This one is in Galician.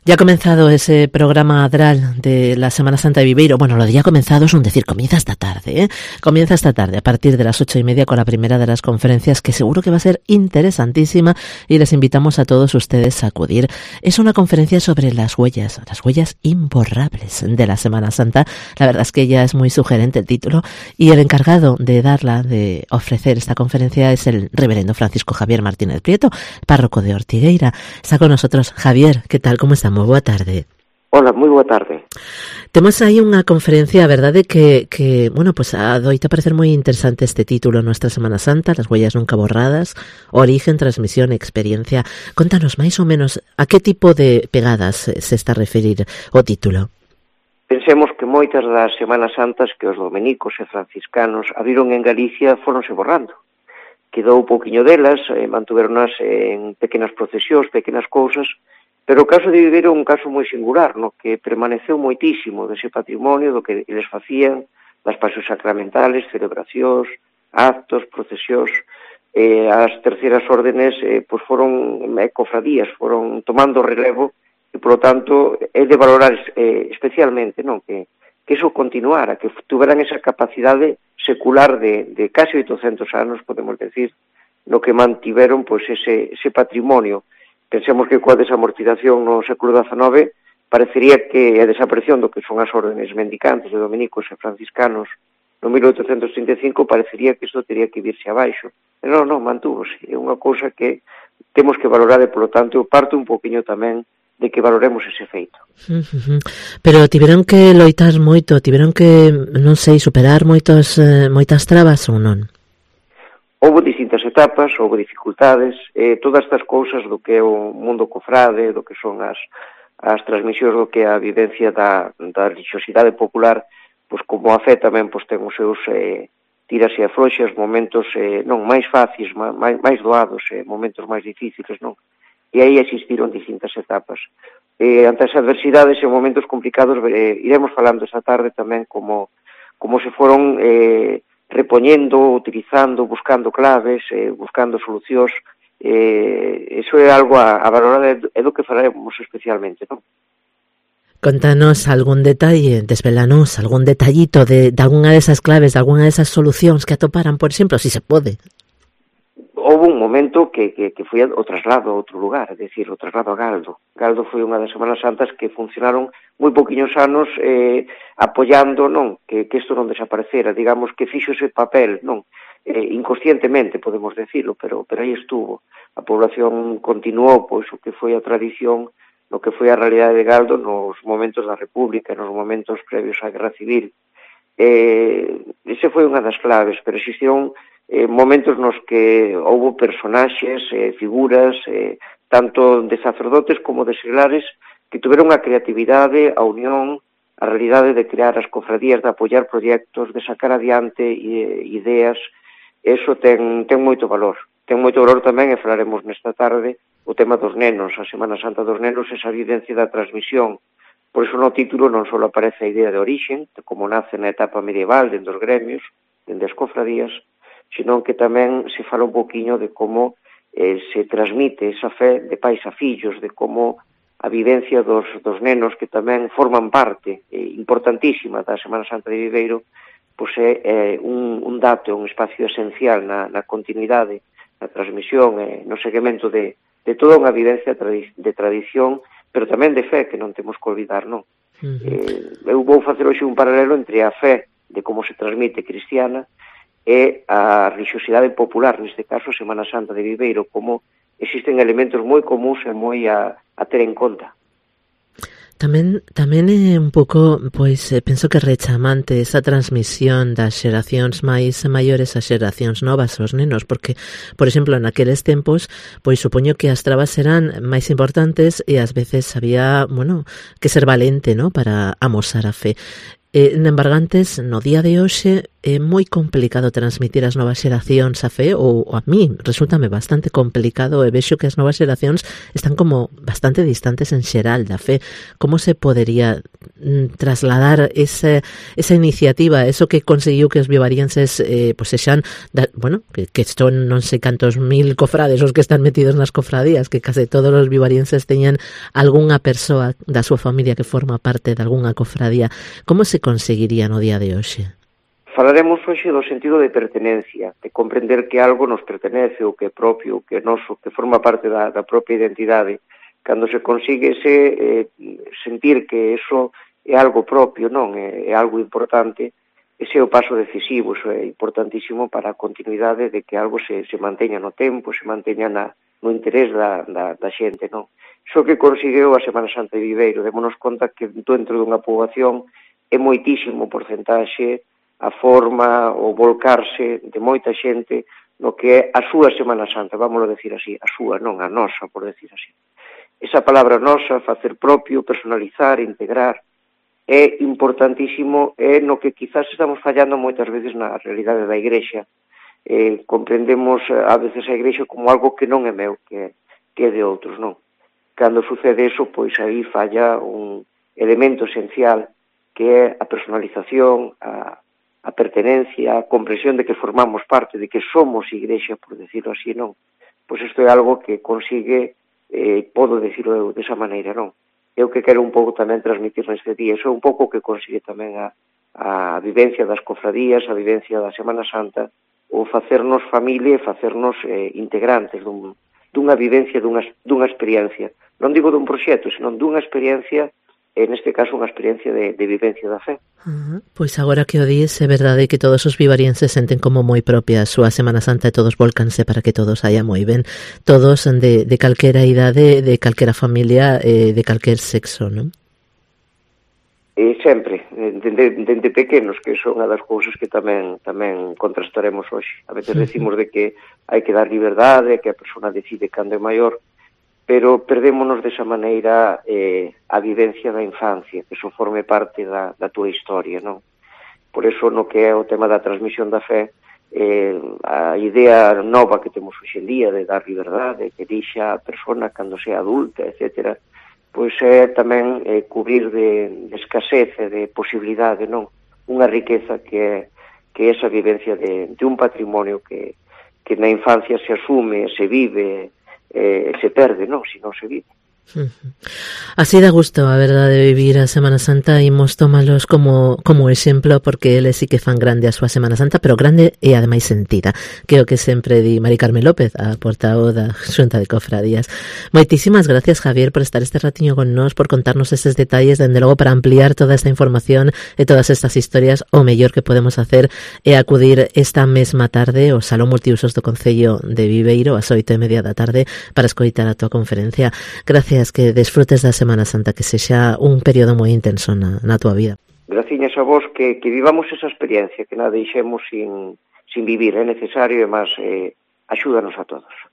Ya ha comenzado ese programa ADRAL de la Semana Santa de Viveiro. Bueno, lo de ya ha comenzado es un decir, comienza esta tarde, ¿eh? Comienza esta tarde a partir de las 8:30 con la primera de las conferencias, que seguro que va a ser interesantísima y les invitamos a todos ustedes a acudir. Es una conferencia sobre las huellas imborrables de la Semana Santa. La verdad es que ya es muy sugerente el título y el encargado de de ofrecer esta conferencia es el reverendo Francisco Javier Martínez Prieto, párroco de Ortigueira. Está con nosotros. Javier, ¿qué tal? ¿Cómo está? Moi boa tarde. Hola, moi boa tarde. Temos aí unha conferencia, a verdade, que bueno, pues adoita parecer moi interesante este título, Nuestra Semana Santa, las huellas nunca borradas, origen, transmisión, experiencia. Contanos máis ou menos a que tipo de pegadas se está a referir o título. Pensemos que moitas das Semanas Santas que os dominicos e franciscanos abriron en Galicia foronse borrando. Quedou un pouquiño delas, mantuveronas en pequenas procesións, pequenas cousas. Pero o caso de Viveiro é un caso moi singular, no que permaneceu moitísimo dese patrimonio do que eles facían, das pasións sacramentales, celebracións, actos, procesións. As terceiras órdenes pois foron cofradías, foron tomando relevo e, polo tanto, é de valorar especialmente non que iso continuara, que tuveran esa capacidade secular de casi 800 anos, podemos decir, no que mantiveron pois ese patrimonio. Pensemos que coa desamortización no século XIX parecería que a desaparición do que son as órdenes mendicantes de dominicos e franciscanos no 1835 parecería que isto teria que virse abaixo. Pero non, mantúvose. É unha cousa que temos que valorar e, polo tanto, parte un poquinho tamén de que valoremos ese feito. Pero tiveron que loitar moito, tiveron que, non sei, superar moitas trabas ou non? Houve distintas etapas, houve dificultades, todas estas cousas do que é o mundo cofrade, do que son as transmisións, do que é a vivencia da religiosidade popular, pois como a fe tamén pois ten os seus tiras e afloxas, momentos non máis fáciles, máis doados, momentos máis difíciles, non? E aí existiron distintas etapas. Ante as adversidades e momentos complicados, iremos falando esa tarde tamén como se foron repoñendo, utilizando, buscando claves, buscando solucións. Iso é algo a valorar e do que falaremos especialmente, non? Contanos algún detalle, desvelanos algún detallito de algunha desas claves, de algunha desas solucións que atoparan, por exemplo, si se pode. Houve un momento que foi o traslado a outro lugar, é dicir, o traslado a Galdo. Galdo foi unha das Semanas Santas que funcionaron moi poquinhos anos apoiando, non, que isto non desaparecera, digamos que fixo ese papel, non, inconscientemente podemos decirlo, pero aí estuvo. A población continuou pois o que foi a tradición, no que foi a realidade de Galdo nos momentos da República, nos momentos previos á Guerra Civil. Ese foi unha das claves, pero existiron momentos nos que houve personaxes, figuras, tanto de sacerdotes como de seglares, que tuveron a creatividade, a unión, a realidade de crear as cofradías, de apoiar proxectos, de sacar adiante ideas. Eso ten moito valor. Ten moito valor tamén, e falaremos nesta tarde, o tema dos nenos, a Semana Santa dos nenos, esa vivencia da transmisión. Por iso no título non só aparece a idea de orixen, de como nace na etapa medieval, dende os gremios, dende as cofradías, senón que tamén se fala un poquinho de como se transmite esa fe de pais a fillos, de como a vivencia dos nenos que tamén forman parte importantísima da Semana Santa de Viveiro, pois é un dato, un espacio esencial na continuidade, na transmisión, no seguimento de toda unha vivencia de tradición, pero tamén de fe, que non temos que olvidar, non? Eu vou facer hoxe un paralelo entre a fe de como se transmite cristiana e a religiosidade popular, neste caso Semana Santa de Viveiro, como existen elementos moi comuns e moi a ter en conta. Tamén é un pouco, pois, penso que rechamante esa transmisión das xeracións máis maiores ás xeracións novas, aos nenos, porque, por exemplo, naqueles tempos, pois supoño que as trabas eran máis importantes e ás veces había, bueno, que ser valente, ¿no?, para amosar a fe. En embargantes, no día de hoxe, é moi complicado transmitir ás novas xeracións a fe, ou a mí resúltame bastante complicado e vexo que as novas xeracións están como bastante distantes en xeral da fe. Como se podería trasladar esa iniciativa, eso que conseguiu que os vivarienses pues sexan, que son non sei cantos mil cofrades os que están metidos nas cofradías, que case todos os vivarienses teñan algunha persoa da súa familia que forma parte de algunha cofradía. Como se conseguiría no día de hoxe? Falaremos hoxe do sentido de pertenencia, de comprender que algo nos pertenece, o que é propio, o que é noso, que forma parte da propia identidade. Cando se consigue sentir que eso é algo propio, non é algo importante, ese é o paso decisivo, eso é importantísimo para a continuidade de que algo se manteña no tempo, se manteña no interés da xente, non? Iso que conseguiu a Semana Santa de Viveiro, démonos conta que dentro dunha poboación é moitísimo porcentaxe a forma, o volcarse de moita xente no que é a súa Semana Santa, vámoslo decir así, a súa, non a nosa, por decir así. Esa palabra nosa, facer propio, personalizar, integrar, é importantísimo, é no que quizás estamos fallando moitas veces na realidade da Igrexa. Comprendemos a veces a Igrexa como algo que non é meu, que é de outros, non? Cando sucede eso, pois aí falla un elemento esencial que é a personalización, a pertenencia, a comprensión de que formamos parte, de que somos Igrexa, por decirlo así, non? Pois isto é algo que consigue, podo decirlo desa maneira, non? É o que quero un pouco tamén transmitir neste día, iso é un pouco que consigue tamén a vivencia das cofradías, a vivencia da Semana Santa, o facernos familia e facernos integrantes dunha vivencia, dunha experiencia. Non digo dun proxecto, senón dunha experiencia, neste caso unha experiencia de vivencia da fe. Pois agora que o dís, é verdade que todos os vivarienses senten como moi propia a súa Semana Santa e todos volcanse para que todos saia moi ben, todos de calquera idade, de calquera familia, de calquer sexo, non? Sempre, dende pequenos, que son unha das cousas que tamén contrastaremos hoxe. A veces decimos de que hai que dar liberdade, que a persona decide cando é maior, pero perdémonos desa maneira a vivencia da infancia, que eso forme parte da túa historia, non? Por eso, no que é o tema da transmisión da fe, a idea nova que temos hoxe en día de dar liberdade, que dixa a persona cando sea adulta, etcétera, pois é tamén cubrir de escasez e de posibilidade, non? Unha riqueza que é esa vivencia de un patrimonio que na infancia se asume, se vive, se perde, non? Se non se vive. Así dá gusto, a verdade, de vivir a Semana Santa. Imos tomalos como exemplo, porque eles sí que fan grande a súa Semana Santa, pero grande e ademais sentida, que é o que sempre di Mari Carmen López, a portavoz da Xunta de Cofradías. Moitísimas gracias, Javier, por estar este ratiño con nós, por contarnos estes detalles, dende logo para ampliar toda esta información e todas estas historias. O mellor que podemos hacer é acudir esta mesma tarde ao Salón Multiusos do Concello de Viveiro ás 8:30 da tarde para escoitar a tua conferencia. Gracias, que desfrutes da Semana Santa, que sexa un período moi intenso na tua vida. Graciñas a vos, que vivamos esa experiencia, que nada deixemos sin vivir, é necesario e máis axúdanos a todos.